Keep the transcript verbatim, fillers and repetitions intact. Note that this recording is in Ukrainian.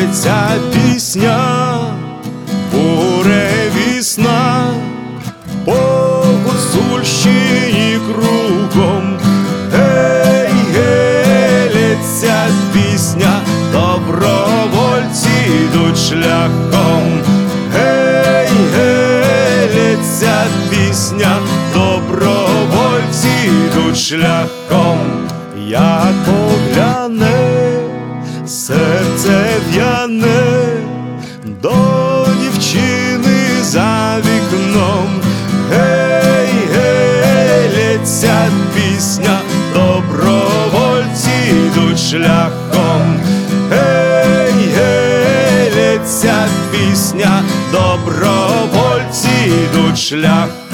лється пісня, буревісна, по Гуцульщині кругом. Гей, гей, лється пісня, добровольці йдуть шляхом. Гей, гей, лється пісня, добровольці йдуть шляхом. Як погляне, серце в'яне до дівчини за вікном. Гей, гей, лється пісня, добровольці йдуть шляхом. Гей, гей, лється пісня, добровольці йдуть шляхом.